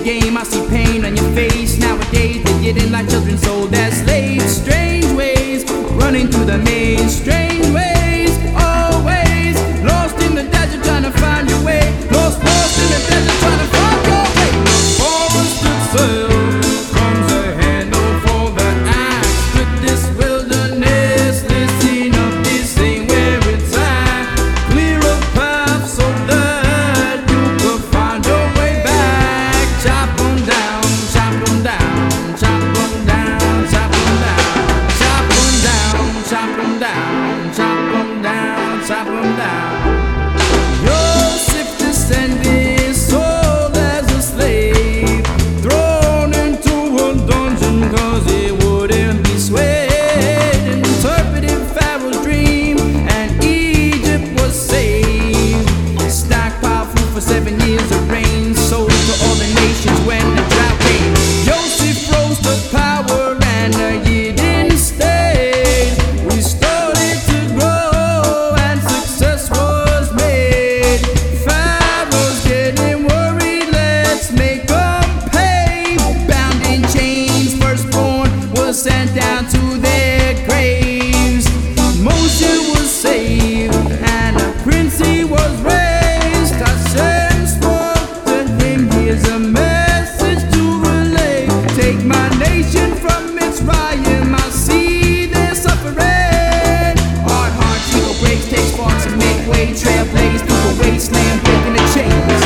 game. I see pain on your face. Nowadays they're getting like children sold as slaves. Strange ways, running through the maze. Strange ways, always lost in the desert trying to find your way. Lost in the desert trying to find your way. The forest itself comes a handle for the axe. With this wilderness, listen up, this ain't where it's at. Clear a path so that you can find your way back. Chop them down, chop them down, chop them down, chop them down, chop them down, chop them down, chop them down, chop them down. Joseph descended, sold as a slave, thrown into a dungeon cause he wouldn't be swayed. Interpreted Pharaoh's dream and Egypt was saved. Stockpile food for 7 years of rain, sold to all the nations when the drought came. Joseph rose to power and he didn't stay. We started to grow and success was made. Pharaoh's getting worried, let's make them pay. Bound in chains, firstborn was sent down to their graves. Moshe was saved and a prince he was raised. Hashem spoke to him, here's a message to relay. Take my nation from Mitzrayim, I see their suffering. Hard ego breaks, take sparks and make way. Trailblaze through the wasteland, breaking the chains.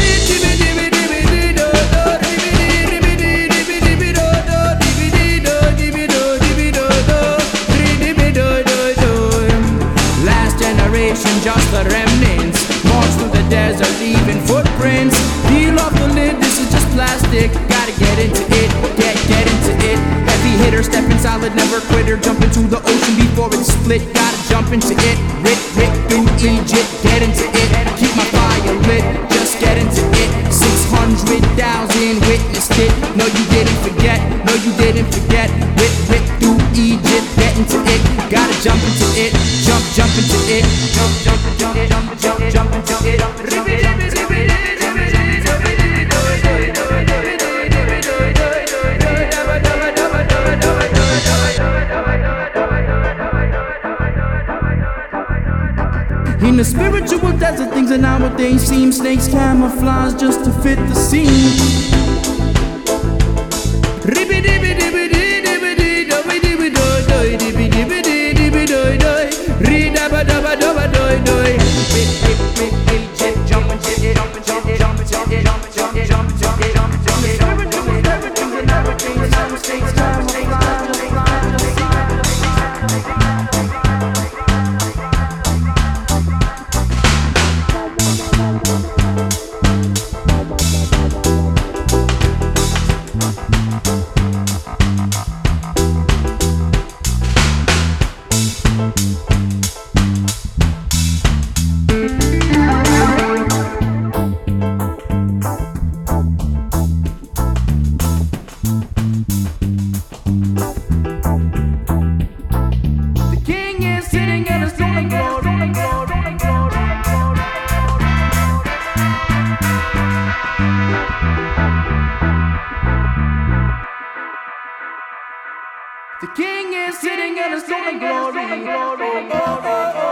Last generation, just the remnants. March through the desert, leaving footprints. Peel off the lid, this is just plastic. Gotta get into it, get into it. Heavy hitter, stepping solid, never quitter. Jump into the ocean before it's split. Gotta jump into it. Rip in Egypt, get into it. Keep my fire lit, just get into it. 600,000 witnessed it. No, you didn't forget. No, you didn't forget. Rip through Egypt, get into it. Gotta jump into it. Jump into it. Jump into it. In the spiritual desert, things are not what they seem. Snakes camouflage just to fit the scene. The king is sitting on a throne of glory.